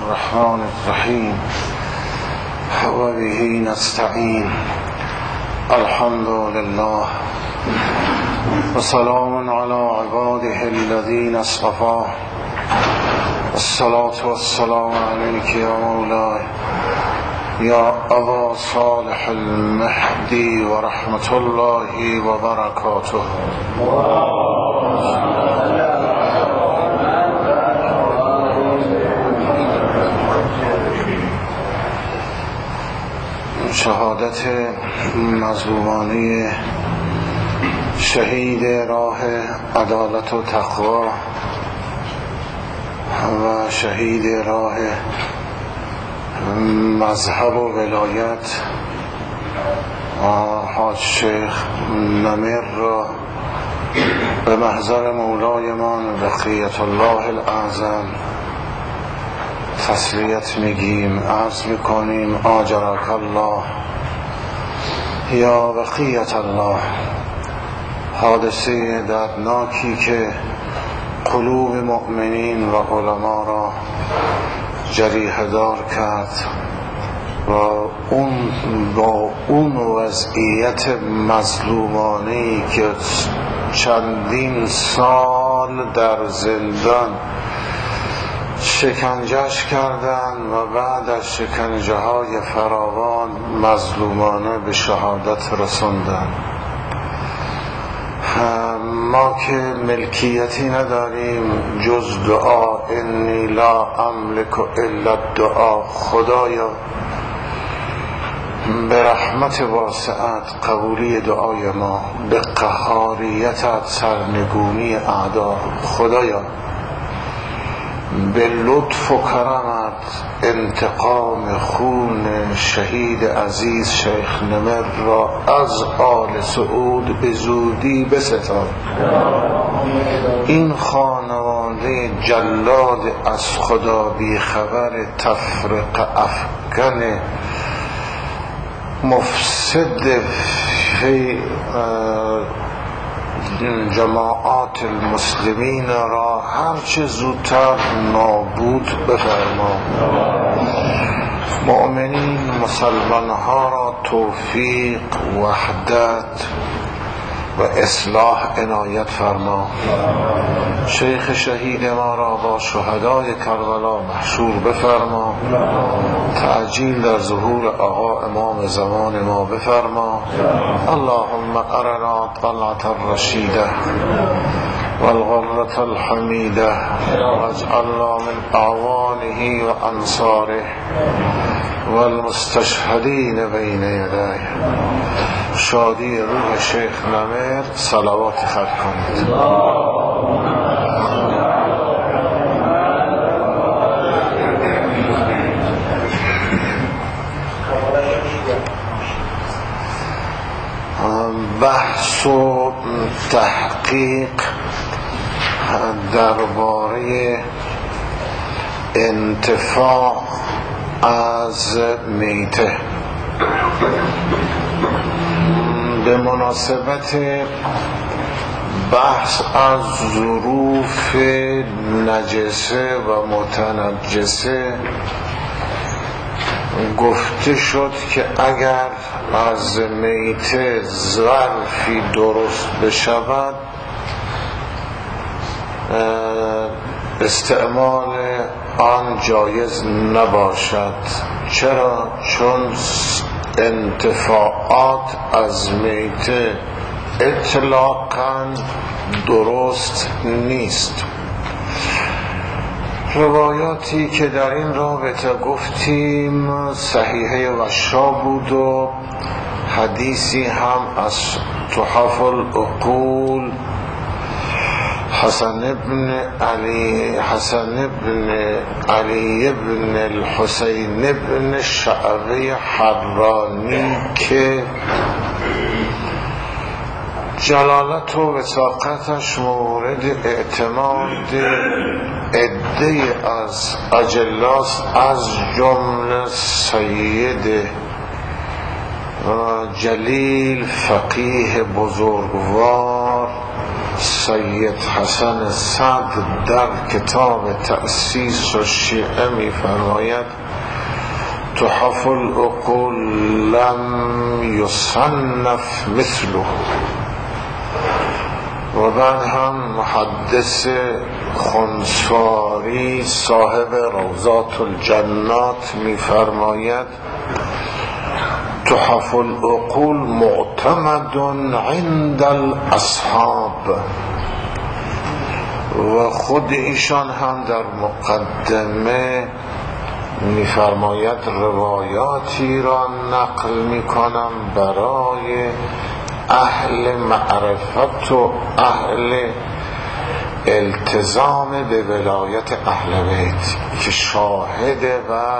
الرحمن الرحيم وبه نستعين الحمد لله وسلام على عباده الذين اصطفى الصلاة والسلام عليك يا مولاي يا أبا صالح المهدي ورحمة الله وبركاته. شهادت مظلومانه شهید راه عدالت و تقوا و شهید راه مذهب و ولایت حاج شیخ نمر را به محضر مولایمان بقیت الله الاعظم تسلیت میگیم، عرض میکنیم آجرک الله یا بقیت الله. حادثه دردناکی که قلوب مؤمنین و علما را جریحه دار کرد و با اون وضعیت مظلومانه‌ای که چندین سال در زندان شکنجهش کردند و بعد از شکنجه های فراوان مظلومانه به شهادت رسوندند. ما که ملکیتی نداریم جز دعا، انی لا املک الا الدعا. خدایا به رحمت واسعت قبولی دعای ما، به قهاریتت سرنگونی اعدا. خدایا به لطف و کرمت انتقام خون شهید عزیز شیخ نمر را از آل سعود به زودی بستان. این خانواده جلاد از خدا بی خبر تفرق افکن مفسد فی جماعات المسلمین را هرچه زودتر نابود بفرما. مؤمنین مسلمان ها را توفیق، وحدت و اصلاح عنایت فرما. شیخ شهید ما را با شهدای کربلا محشور بفرما. تعجیل در ظهور آقا امام زمان ما بفرما. اللهم ارنا طلعت الرشیده والغرة الحمیده واجعلنا من اعوانه و انصاره والمستشهدین بین یدیه. شادی روح شیخ نمر صلوات خط کنید. بحث و تحقیق درباره انتفاع از میته به مناسبت بحث از ظروف نجسه و متنجسه گفته شد که اگر از میته ظرفی درست بشود استعمال آن جایز نباشد. چرا؟ چون انتفاعات از میته اطلاقاً درست نیست. روایاتی که در این رابطه گفتیم صحیحه وشا بود و حدیثی هم از تحف العقول حسن ابن علی ابن الحسین ابن شعبه حرانی که جلالت و وثاقتش مورد اعتماد عده از اجلاس از جمله سید جلیل فقیه بزرگوار سید حسن صدر در کتاب تأسیس و شیعه می فرماید تحف العقول لم یصنف مثله. و بعد هم محدث خنساری صاحب روضات الجنات می فرماید تحف العقول معتمد عند الاصحاب. و خود ایشان هم در مقدمه می‌فرماید روایاتی را نقل می‌کنم برای اهل معرفت و اهل التزام به ولایت اهل بیت که شاهد بر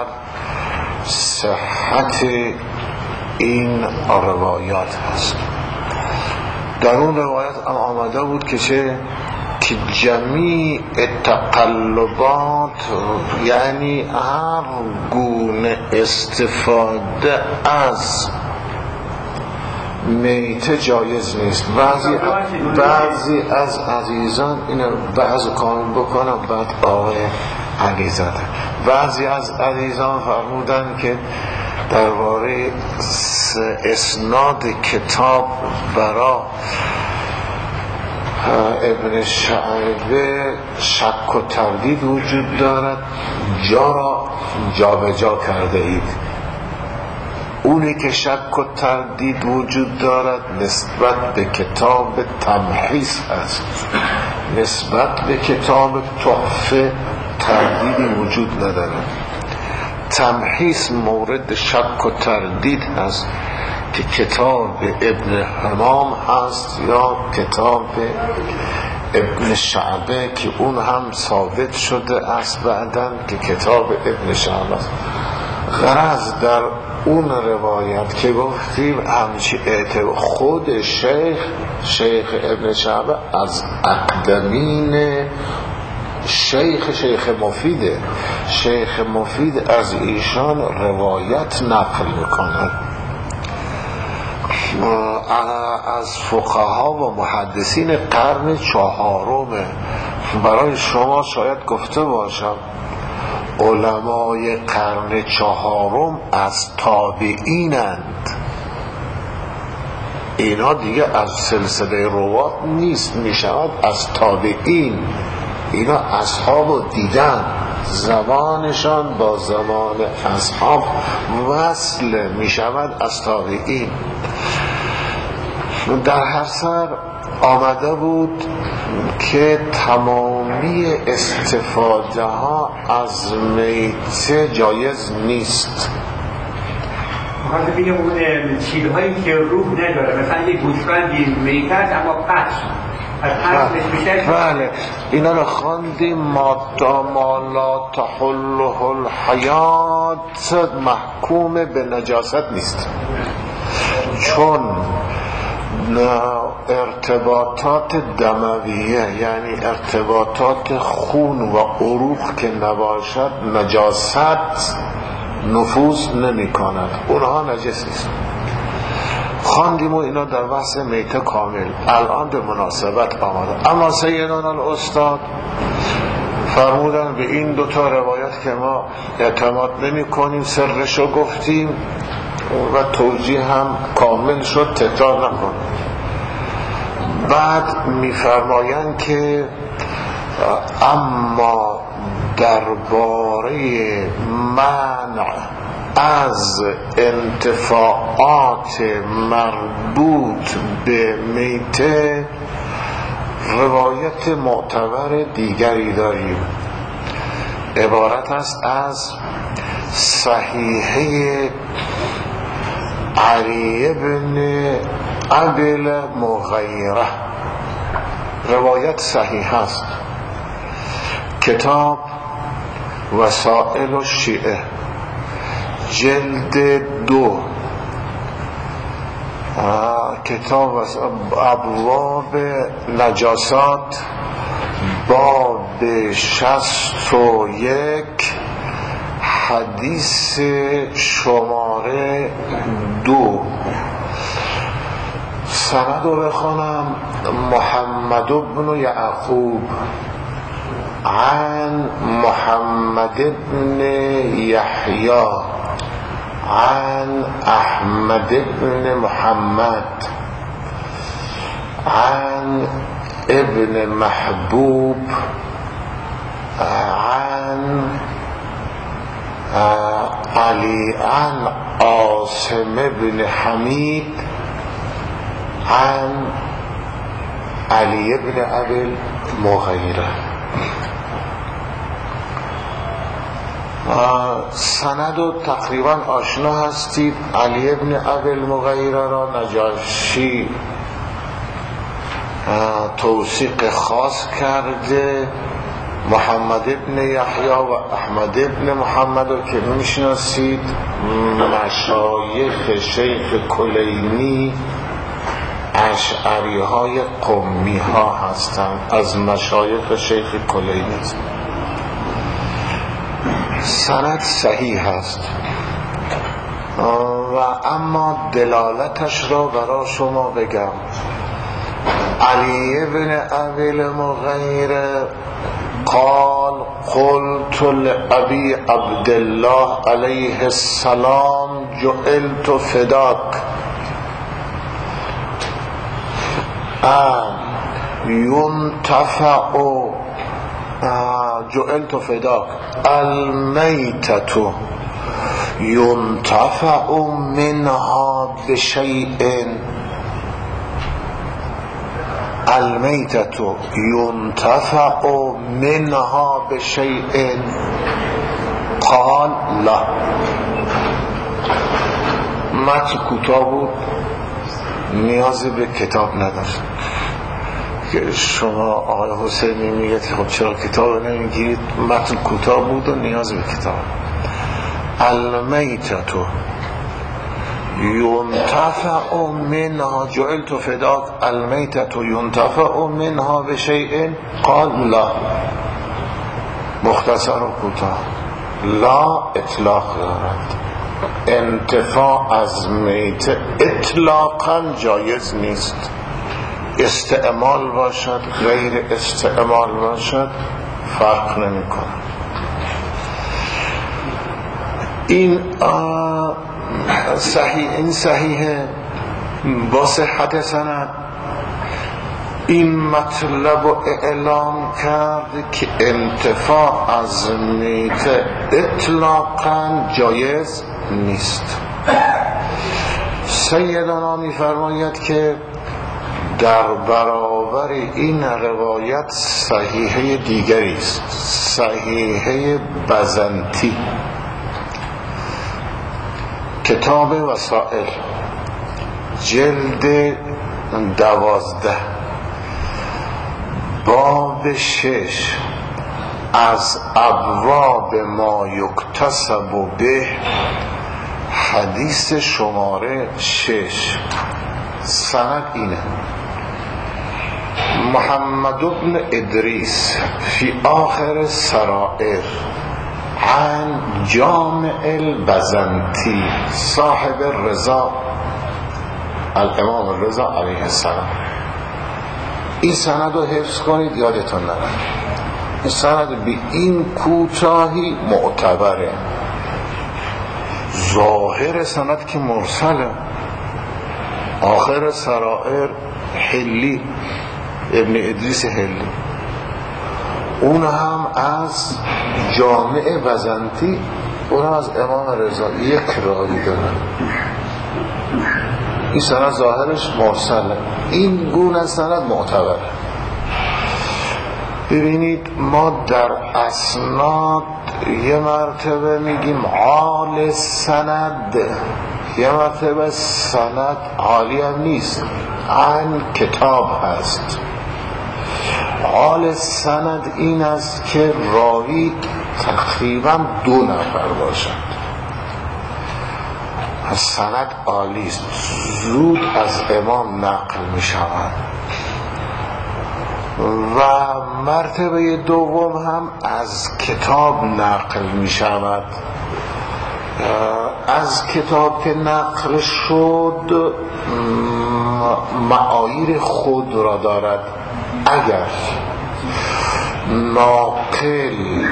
صحت این روایات هست. در اون روایت آمده بود که جمیع تقلبات، یعنی هر گونه استفاده از میته جایز نیست. بعضی از عزیزان اینو بعض کامل بکنم بعد آقای علیزاده، بعضی از عزیزان فرمودن که درباره اسناد کتاب برا ابن شعبه شک و تردید وجود دارد، جا را جابجا کرده اید. اونی که شک و تردید وجود دارد نسبت به کتاب تمحیص است، نسبت به کتاب تحفه تردیدی وجود ندارد. تمحیص مورد شک و تردید هست که کتاب ابن حمام هست یا کتاب ابن شعبه که اون هم ثابت شده است بعداً که کتاب ابن شعبه است. غرض در اون روایت که گفتیم همچی خود شیخ ابن شعبه از اقدمین شیخ مفیده، شیخ مفید از ایشان روایت نقل میکنه. از فقها و محدثین قرن چهارم. برای شما شاید گفته باشم علمای قرن چهارم از تابعینند، اینا دیگه از سلسله روات نیست، میشود از تابعین. اینا اصحابو دیدن، زبانشان با زمان اصحاب وصل میشود از تابعین. در هر سر آمده بود که تمامی استفاده ها از میته جایز نیست. مخاطب بگم اون چیزهایی که روح نداره، مثلا یک گوسفندی میته است اما پس بله اینا رو خواندیم. ما لا تحله الحیات محکوم به نجاست نیست، چون ارتباطات دمویه یعنی ارتباطات خون و عروق که نباشد نجاست نفوذ نمی کند، اونها نجس نیست. خواندیم و اینا در بحث میته کامل الان به مناسبت آمده. اما سیدان الاستاد فرمودن به این دوتا روایت که ما اعتماد نمی کنیم، سرشو گفتیم و توجیه هم کامل شد، تکرار نکن. بعد میفرمایند که اما درباره منع از انتفاعات مربوط به میته روایت معتبر دیگری داریم، عبارت است از صحیحه علی بن ابی مغیره. روایت صحیح است، کتاب وسائل الشیعه جلد 2 کتاب ابواب نجاسات باب 61 حدیث شماره 2. سند رو بخونم. محمد بن یعقوب عن محمد بن یحیی عن احمد بن محمد عن ابن محبوب عن علی عن عاصم بن حمید عن علی بن ابی المغیره. سند و تقریبا آشنا هستید. علی بن ابی المغیره را نجاشی توثیق خاص کرده. محمد بن یحیی و احمد بن محمد رو که میشناسید مشایخ شیخ کلینی اشعری های قمی ها هستند، از مشایخ شیخ کلینی. سند صحیح هست و اما دلالتش را برای شما بگم. علی بن ابی المغیره قال قلت لأبي عبد الله عليه السلام جعلت فداك ينتفع جعلت فداك الميتة ينتفع منها بشيء المیتة ينتفع منها بشيء قال لا. متن کوتاه بود، نیازی به کتاب نداشت که شما آقای حسینی میگید خب چرا کتاب نمیگیرید. متن کوتاه بود و نیازی به کتاب. المیتة ينتفع منها جعلت فداك المیتة ينتفع منها بشيء قال لا. مختصر و کوتاه. لا اطلاق دارد. انتفاع از میته اطلاقا جایز نیست. استعمال باشد غیر استعمال باشد فرق نمی کند. این صحیحه با صحت سند. این مطلب رو اعلام کرد که انتفاع از میته اطلاقا جایز نیست. سیدنا میفرماید که در برابر این روایت صحیحه دیگری است، صحیحه بزنطی، کتاب وسائل جلد 12 باب 6 از ابواب ما یکتسب به حدیث شماره 6. سند اینه: محمد بن ادریس فی آخر سرائر عن جامع البزنطی صاحب الرضا الامام الرضا علیه السلام. این سند رو حفظ کنید، یادتون نره. این سند به این کوتاهی معتبره. ظاهر سند که مرسله. آخر سرائر حلی ابن ادریس حلی، اون هم از جامع بزنطی، اون هم از امام رضا، یک راوی داره. این سند ظاهرش مرسله، این گونه سند معتبره. ببینید ما در اسناد یه مرتبه میگیم عال سند، یه مرتبه سند عالی هم نیست، عن کتاب هست. عال سند این است که راوی تقریبا 2 نفر باشد. سند عالی است، زود از امام نقل می شود. و مرتبه دوم هم از کتاب نقل می شود. از کتاب که نقل شد معایر خود را دارد. اگر ناقل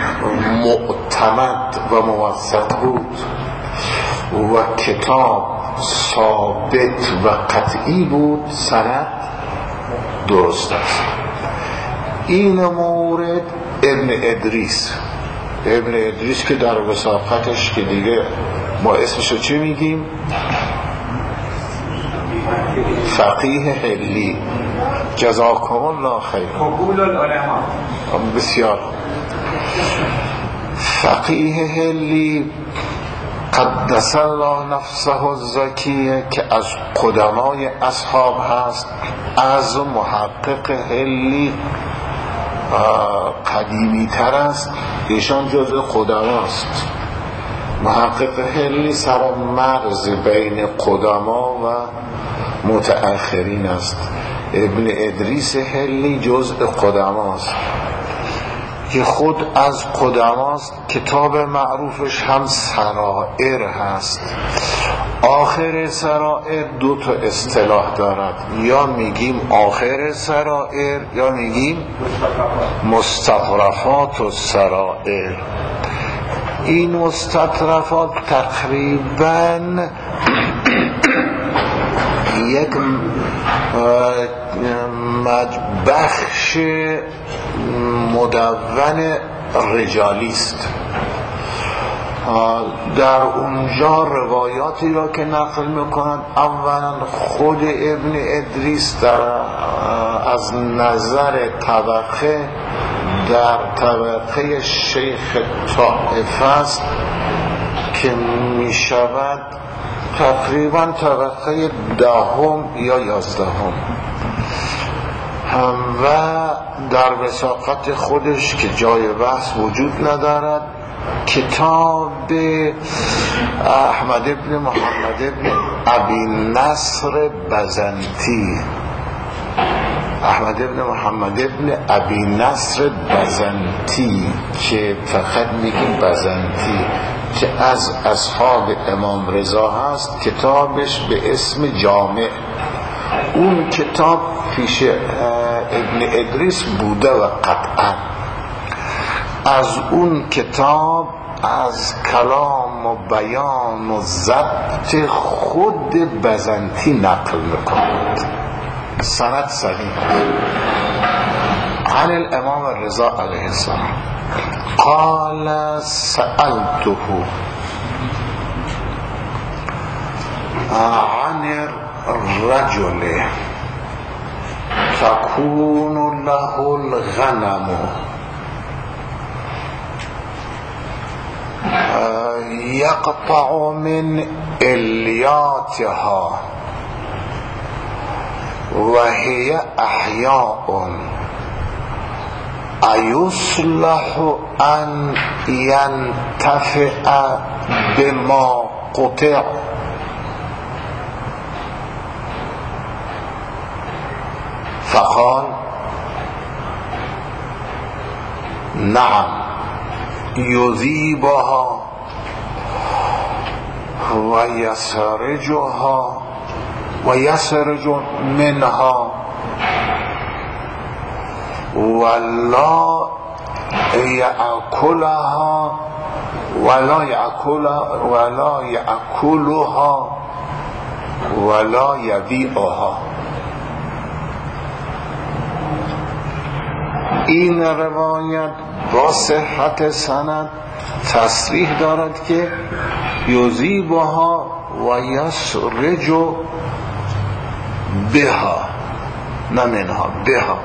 معتمد و موثق بود و کتاب ثابت و قطعی بود، سند درست است. این مورد ابن ادریس که در وثاقتش که دیگه ما اسمشو چی میگیم؟ فقیه حلی، جزاکم الله خیر، قبول العلماء. بسیار. فقیه حلی قدس الله نفسه الزکیه که از قدمای اصحاب هست، از محقق حلی قدیمی تر است، ایشان جزء قدماست. محقق حلی سر مرز بین قدما و متأخرین است. ابن ادریس حلی جزء قدماست که خود از قدماست. کتاب معروفش هم سرائر هست. آخر سرائر دو تا اصطلاح دارد، یا میگیم آخر سرائر یا میگیم مستطرفات السرائر. این مستطرفات تقریباً یک بخش مدون رجالی است. در اونجا روایاتی را که نقل میکنند، اولا خود ابن ادریس از نظر طبقه در طبقه شیخ طائفه است که میشود تقریبا طبقه 10 یا 11 و در وثاقت خودش که جای بحث وجود ندارد. کتاب احمد ابن محمد ابن ابی نصر بزنتی، احمد ابن محمد ابن ابی نصر بزنتی که فقط میگیم بزنتی، که از اصحاب امام رضا هست. کتابش به اسم جامع. اون کتاب پیش ابن ادریس بوده و قطعا از اون کتاب از کلام و بیان و ضبط خود بزنتی نقل میکنند. سند صحیح عن الامام رضا علیه السلام قال سألته عن الرجل تكون له الغنم يقطع من إلياتها وهي أحياء أيصلح أن ينتفع بما قطع؟ فقال نعم يذيبها ويسرجها ويسرج منها ولا يأكلها ولا يبيعها. این روایت با صحت سند تصریح دارد که یذیبها و یسرج بها، نه منها، بها،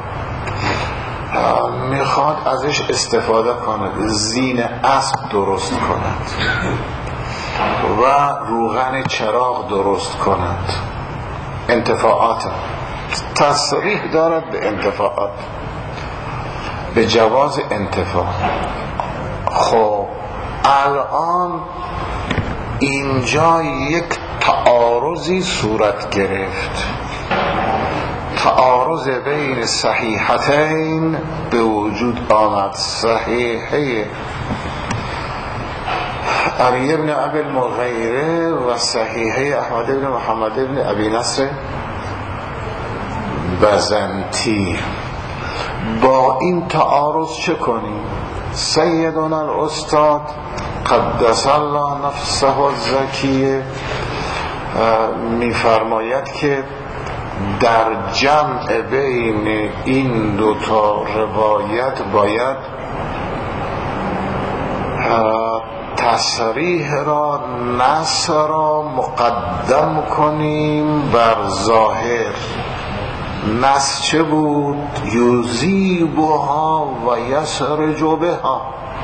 میخواد ازش استفاده کند، زین اسب درست کند و روغن چراغ درست کند. انتفاعات تصریح دارد به انتفاعات، به جواز انتفاع. خب الان اینجا یک تعارضی صورت گرفت، تعارض بین صحیحتین به وجود آمد. صحیحه علی ابن ابی المغیره و صحیحه احمد ابن محمد ابن ابی نصر بزنتی. با این تعارض چه کنیم؟ سیدنا الاستاد قدس الله نفسه الزکیه میفرماید که در جمع بین این دوتا روایت باید تصریح را نص را مقدم کنیم بر ظاهر. نص چه بود؟ یذیبها و یسرج بها.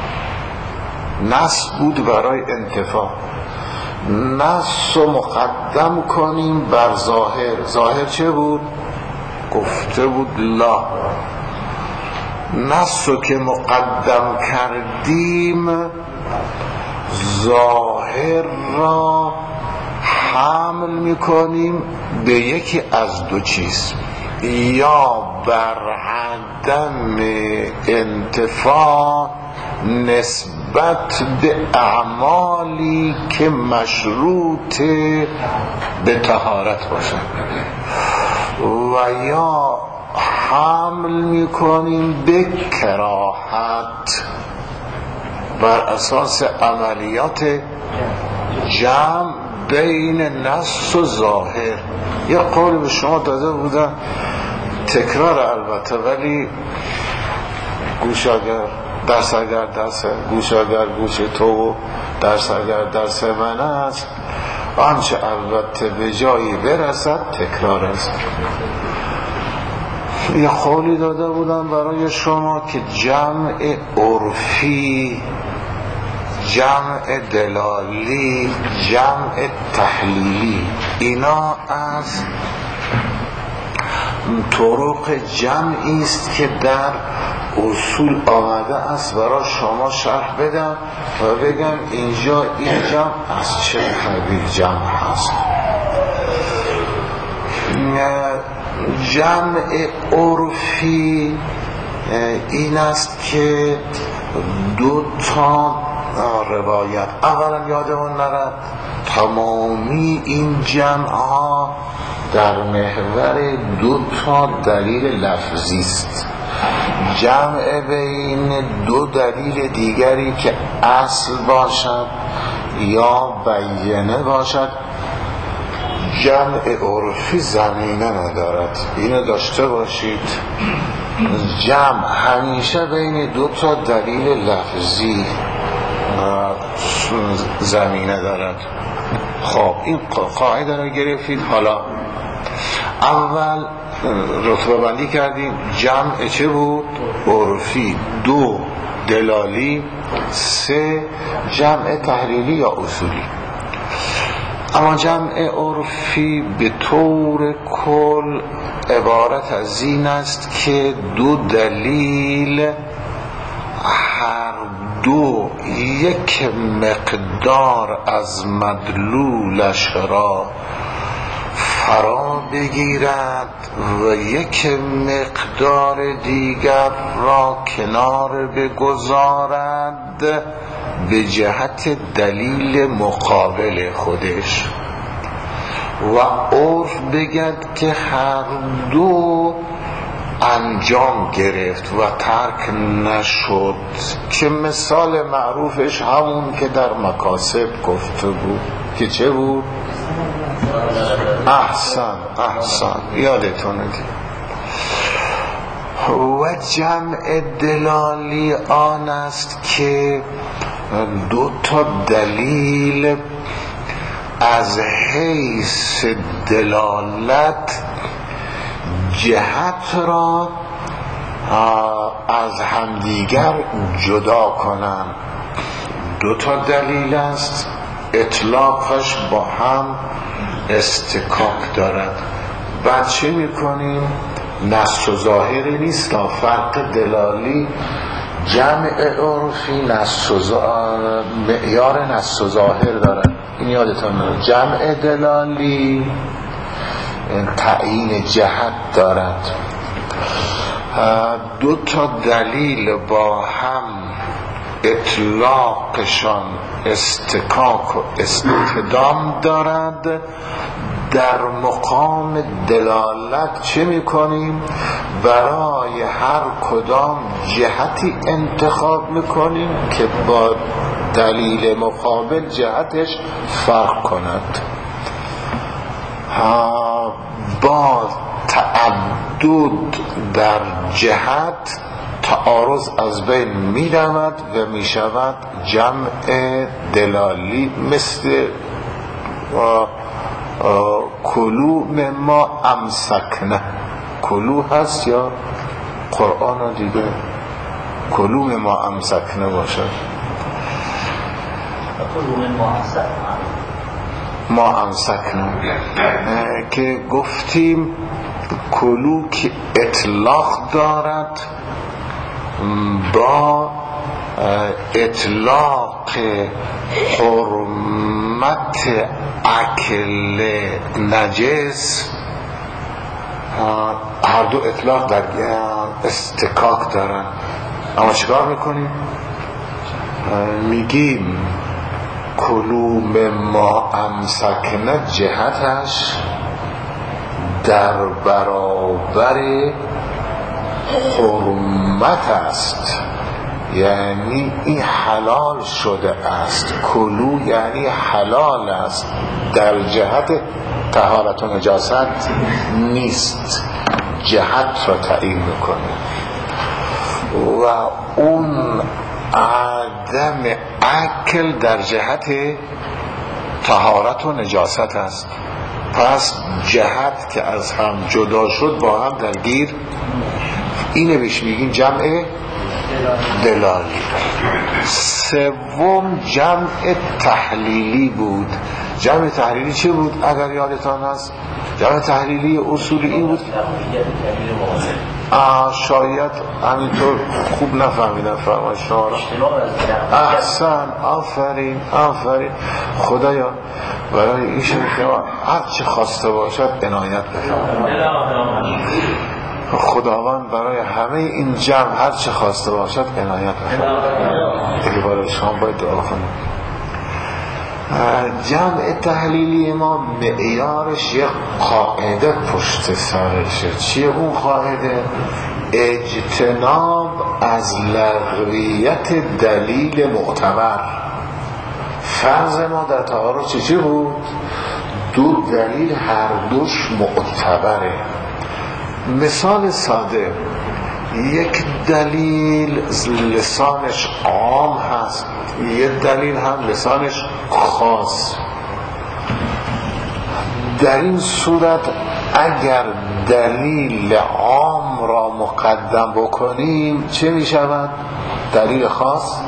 نص بود برای انتفاع، نص رو مقدم کنیم بر ظاهر. ظاهر چه بود؟ گفته بود لا. نص رو که مقدم کردیم ظاهر را حمل میکنیم به یکی از دو چیز، یا بر عدم انتفاع نسبت به اعمالی که مشروط به طهارت باشد، و یا حمل میکنیم به کراهت بر اساس عملیات جمع بین نص و ظاهر. یه قول به شما داده بودم، تکرار البته، ولی گوش اگر درس اگر درس گوش اگر گوش تو، درس اگر درس من است، آنچه البته به جایی برسد تکرار است. یه قولی داده بودم برای شما که جمع عرفی، جمع دلالی، جمع تحلیلی، اینا از طرق جمعی است که در اصول آمده است برای شما شرح بدم و بگم اینجا این جمع از چه قبیل جمع هست. جمع عرفی این است که دو تا روایت، اولا یادمون نرد تمامی این جمع ها در محور دو تا دلیل لفظی است. جمع بین دو دلیل دیگری که اصل باشد یا بیانه باشد. جمع عرفی زمینه ندارد، اینو داشته باشید. جمع همیشه بین دو تا دلیل لفظی زمینه دارد. خب این قاعده رو گرفتید. حالا اول رتبه بندی کردیم. جمع چه بود؟ عرفی. 2 دلالی. 3 جمع تحلیلی یا اصولی. اما جمع عرفی به طور کل عبارت از این است که 2 دلیل هر دو یک مقدار از مدلولش را فرا بگیرد و یک مقدار دیگر را کنار بگذارد به جهت دلیل مقابل خودش و عرف بگد که هر دو انجام گرفت و ترک نشد، که مثال معروفش همون که در مکاسب گفته بود که چه بود؟ احسن یادتونه. و جمع دلالی آن است که 2 تا دلیل از حیث دلالت جهت را از همدیگر جدا کنند. 2 تا دلیل است، اطلاقش با هم استکاک دارد. بعد چه میکنیم؟ نص و ظاهری نیست، فرق دلالی جمع عرفی معیار نص و ظاهر دارد، این یادتون دارد. جمع دلالی تعیین جهت دارد. 2 تا دلیل با هم اطلاقشان استکاک و استدام دارد. در مقام دلالت چه میکنیم؟ برای هر کدام جهتی انتخاب میکنیم که با دلیل مقابل جهتش فرق کند. با تعدد در جهت تعارض از بین می رود و می شود جمع دلالی، مثل کلو مما امسکنه. کلو هست یا قرآن دیگه کلو مما امسکنه باشد؟ ما امسکنه که گفتیم کلو که اطلاق دارد، با اطلاق حرمت اکل نجس هر دو اطلاق در استکاک دارن. اما چیکار میکنیم؟ میگیم کلو مما امسکنه جهتش در برابر حرمت است، یعنی این حلال شده است. کلو یعنی حلال است، در جهت طهارت و نجاست نیست، جهت را تعیین میکنه. و اون عدم اکل در جهت طهارت و نجاست است. پس جهت که از هم جدا شد با هم درگیر، اینه بهش میگیم جمع دلالی. سوم جمع تحلیلی بود. جمع تحلیلی چه بود اگر یادتان هست؟ جمع تحلیلی اصولی این بود، شاید همینطور خوب نفهمیدم فرمایش شما را. احسن، آفرین آفرین. خدایا برای ایشون که هر چه خواسته باشد عنایت بفرمایید. خداوند برای همه این جمع هر چه خواسته باشد عنایت بفرمایید. دیگه برای شما باید دعا کنیم. جمع تحلیلی ما معیارش یک قاعده پشت سرشه. چیه اون قاعده؟ اجتناب از لغویت دلیل معتبر. فرض ما در تعارض چی بود؟ دو دلیل هر دوش معتبره. مثال ساده، یک دلیل لسانش عام هست، یک دلیل هم لسانش خاص. در این صورت اگر دلیل عام را مقدم بکنیم چه می شود؟ دلیل خاص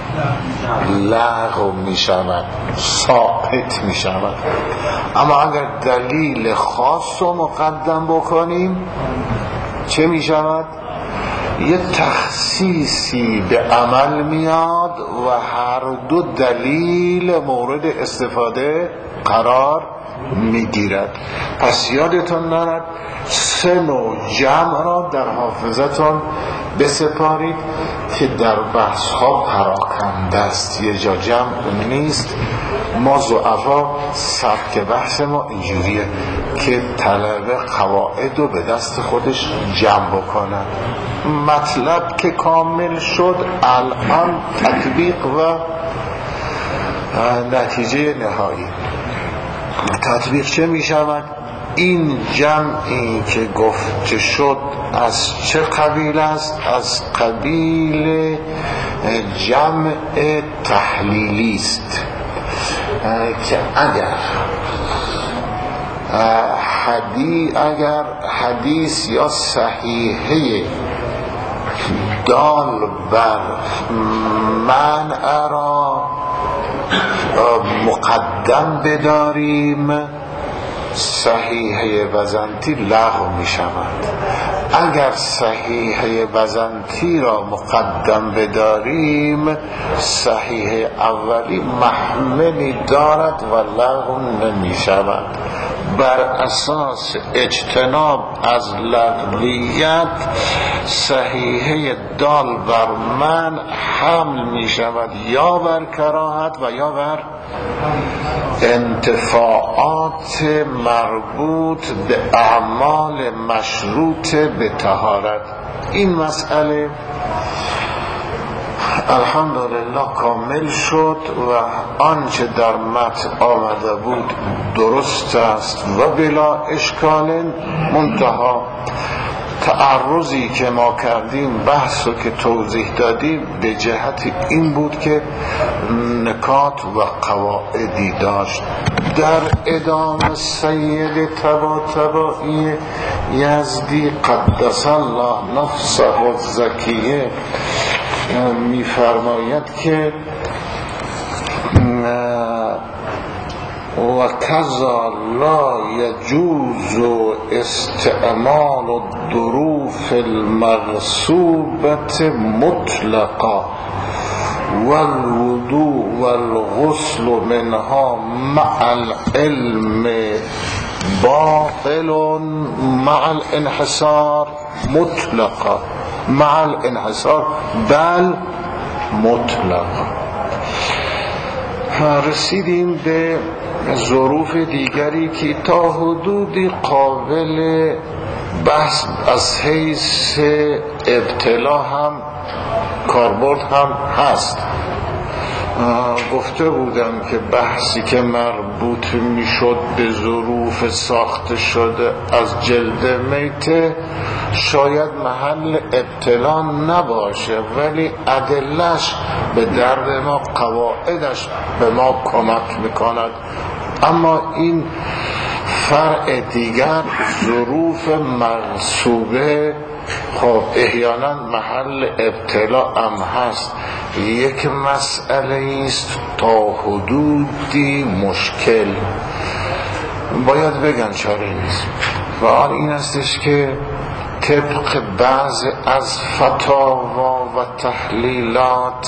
لغو می شود، ساقط می شود. اما اگر دلیل خاص را مقدم بکنیم چه می شود؟ یه تخصیصی به عمل میاد و هر دو دلیل مورد استفاده قرار میگیرد. پس یادتون نرد 3 نوع جمع را در حافظتون بسپارید که در بحث ها پراکنده است، یه جا جمع نیست. ما ضعفا سبک بحث ما اینجوریه که طلبه قواعد رو به دست خودش جمع بکنه. مطلب که کامل شد، الان تطبیق و نتیجه نهایی. تطبیق چه می شود؟ این جمعی که گفته شد از چه قبیل است؟ از قبیل جمع تحلیلی است که اگر حدیث یا صحیحه دال بر منع را مقدم بداریم، صحیحه بزنطی لغو می شود. اگر صحیحه بزنطی را مقدم بداریم، صحیحه اولی محملی دارد و لغو نمی شود. بر اساس اجتناب از لغویت صحیحه دال بر من حمل می شود یا بر کراهت و یا بر انتفاعات مربوط به اعمال مشروط به طهارت. این مسئله الحمدلله کامل شد و آنچه در متن آمده بود درست است و بلا اشکال. منتها تعرضی که ما کردیم، بحث رو که توضیح دادیم، به جهت این بود که نکات و قواعدی داشت. در ادامه سید طباطبایی یزدی قدس الله نفسه الزکیه می‌فرماید که و کذا لا یجوز استعمال الظروف المغصوبة مطلقا والوضوء والغسل منها مع العلم باطل مع الانحصار مطلقا مع الانحصار بل مطلقا. رسیدیم به ظروف دیگری که تا حدودی قابل بحث از حیث ابتلا هم کاربرد هم هست. گفته بودم که بحثی که مربوط میشد به ظروف ساخته شده از جلد میته شاید محل ابتلا نباشه، ولی ادلش به درد ما، قواعدش به ما کمک میکند. اما این فرع دیگر ظروف مغصوبه خب احیانا محل ابتلا هم هست. یک مسئله است تا حدودی مشکل، باید بگن چاره نیست. و آن این استش که طبق بعض از فتاوا و تحلیلات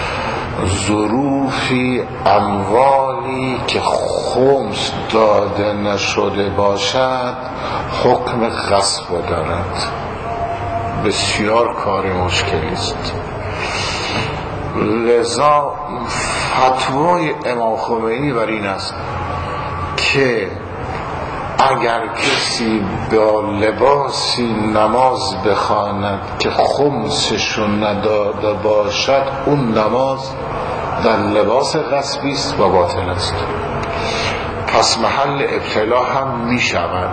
ظروفی اموالی که خمس داده نشده باشد حکم غصب دارد. بسیار کار مشکلی است. لذا فتوای امام خمینی بر این است که اگر کسی با لباسی نماز بخواند که خمسشون نداده باشد، اون نماز در لباس غصبی است و باطل است، پس محل ابتلا هم می شود.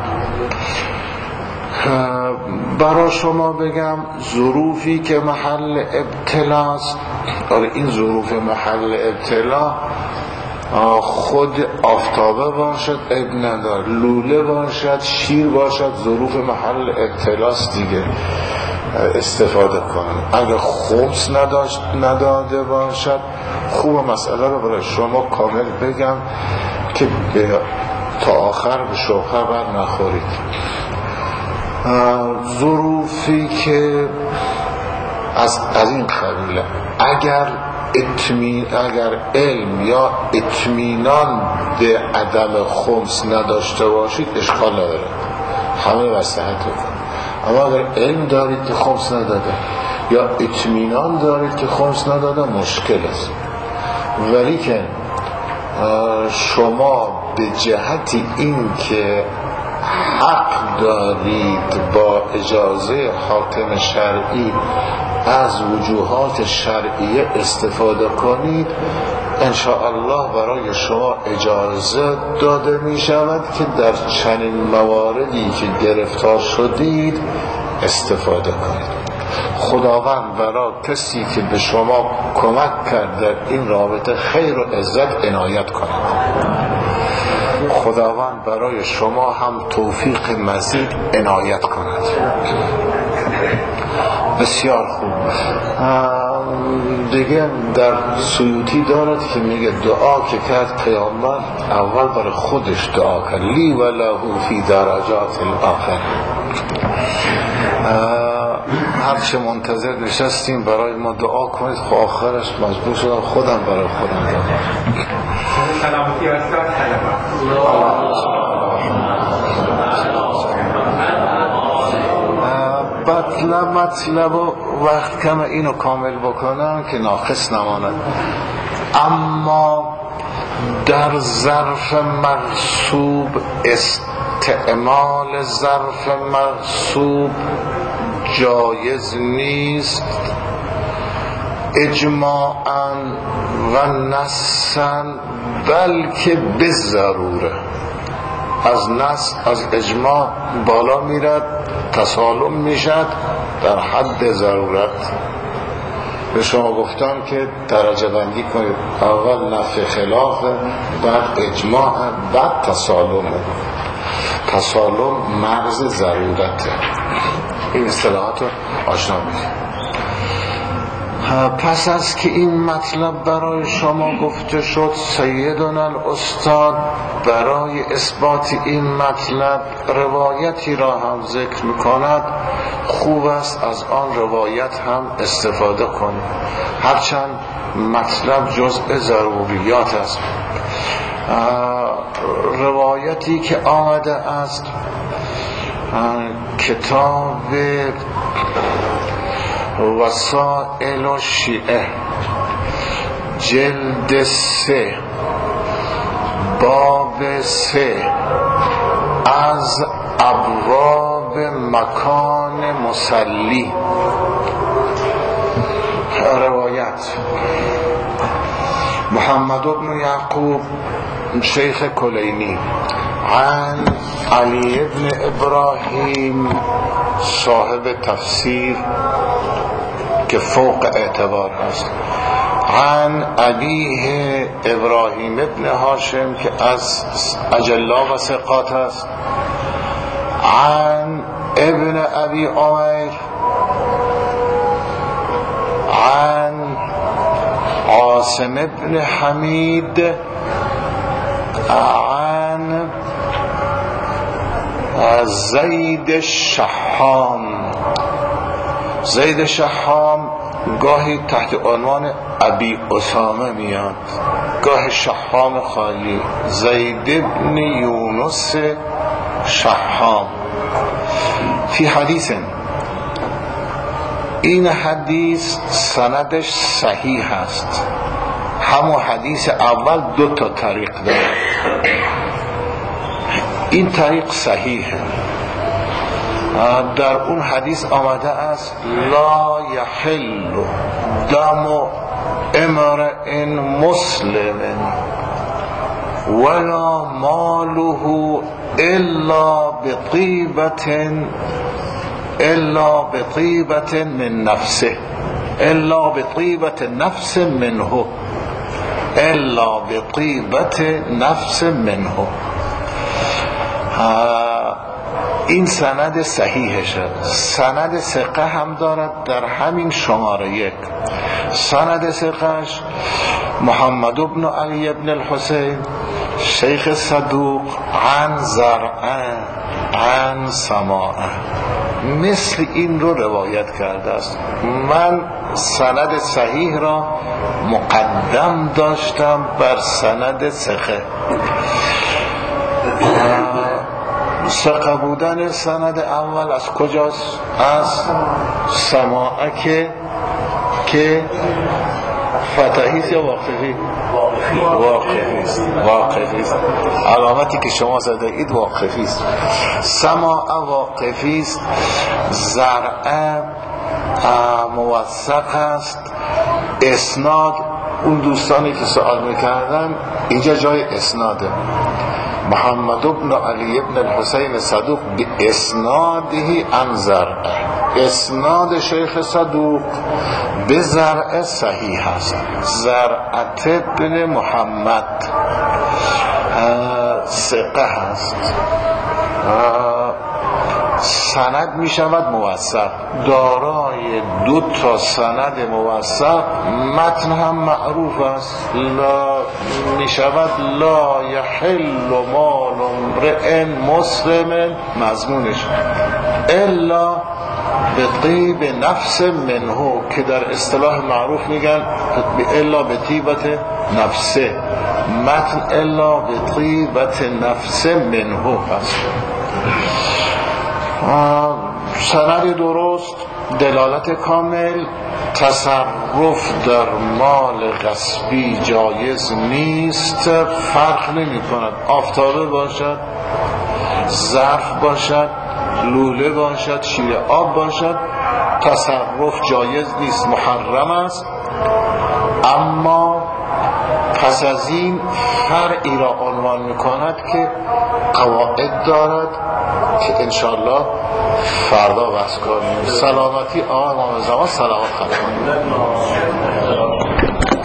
برای شما بگم ظروفی که محل ابتلاست، این ظروف محل ابتلا خود آفتابه باشد عیب ندار، لوله باشد، شیر باشد، ظروف محل ابتلاست دیگه، استفاده کنم. اگر خمس نداده باشد، خوب مسئله رو برای شما کامل بگم که تا آخر به شبهه بر نخورید. ظروفی که از این قبیله، اگر علم یا اطمینان به عدم خمس نداشته باشید اشکال نداره، همه مصلحت کن. اما اگر علم دارید که خمس نداده یا اطمینان دارید که خمس نداده مشکل است. ولی که شما به جهت این که حق دارید با اجازه حاکم شرعی از وجوهات شرعیه استفاده کنید، انشاءالله برای شما اجازه داده می شود که در چنین مواردی که گرفتار شدید استفاده کنید. خداوند برای کسی که به شما کمک کرد در این رابطه خیر و عزت عنایت کند. خداوند برای شما هم توفیق مزید عنایت کند. بسیار خوب. دیگه در سیوطی دارد که میگه دعا که کرد پیامبر اول برای خودش دعا کرد، لی و له فی درجات الاخره. هرچه منتظر نشستیم برای ما دعا کنید، خب آخرش مجبور شدم خودم برای خودم دعا. سلامتی استاد. مطلب و وقت کم اینو کامل بکنم که ناقص نماند. اما در ظرف مرصوب استعمال ظرف مرصوب جایز نیست اجماعاً و نصاً، بلکه به ضروره. از نص از اجماع بالا میرد، تسالم میشد در حد ضرورت. به شما گفتم که درجه بندی کنید، اول نفی خلاف، بعد اجماع، بعد تسالم. تسالم مغز ضرورته. این اصطلاحات رو آشنا می‌کنید. پس از که این مطلب برای شما گفته شد، سیدنا الاستاد برای اثبات این مطلب روایتی را هم ذکر می‌کند. خوب است از آن روایت هم استفاده کنید، هرچند مطلب جزء ضروریات است. روایتی که آمده است کتاب وسائل الشیعه جلد 3 باب 3 از ابواب مکان مصلی. روایت محمد بن یعقوب شیخ کلینی عن علی بن ابراهیم صاحب تفسیر که فوق اعتبار است، عن ابیه ابراهیم ابن هاشم که از اجلا و ثقات است، عن ابن ابی عمیر عن عاصم ابن حمید عن زید الشحام. زید شحام گاهی تحت عنوان ابی اسامه میاد، گاه شحام خالی. زید ابن یونس شحام فی حدیث، این حدیث سندش صحیح است. همون حدیث اول 2 تا طریق داره، این طریق صحیحه. در اون حدیث آمده است لا یحل دم امرئ مسلم ولا ماله الا بطیبة من نفسه الا بطیبة نفس منه الا بطیبة نفس منه. این سند صحیحشه. سند ثقه هم دارد در همین شماره 1. سند ثقهش محمد بن علی بن الحسین شیخ صدوق عن زرعه عن سماعه، مثل این رو روایت کرده است. من سند صحیح را مقدم داشتم بر سند ثقه. ثقه بودن سند اول از کجاست؟ از سماعه که فتحیست یا واقفی؟ واقفیست. علامتی که شما زده اید واقفیست. سماعه واقفیست. زرعه موثق است. اسناد، اون دوستانی که سوال میکردن اینجا جای اسناده. محمد بن علی بن الحسین صدوق به اسناده عن زرعه، اسناد شیخ صدوق به زرعه صحیح است. زرعه بن محمد ثقه است. سند می شود موثق، دارای 2 تا سند موثق. متن هم معروف است، لا می شود لا یحل مال امرئ مسلم، مضمونش الا بطیب نفس منه، که در اصطلاح معروف میگن الا بطیبت نفسه. متن الا بطیبت نفس منه است. سند درست، دلالت کامل، تصرف در مال غصبی جایز نیست. فرق نمی کند آفتابه باشد، ظرف باشد، لوله باشد، شیر آب باشد، تصرف جایز نیست، محرم است. اما پس از این فرعی را عنوان میکند که قواعد دارد که انشاءالله فردا بحث کنیم. سلامتی آقا امام زمان، سلامت خدمت.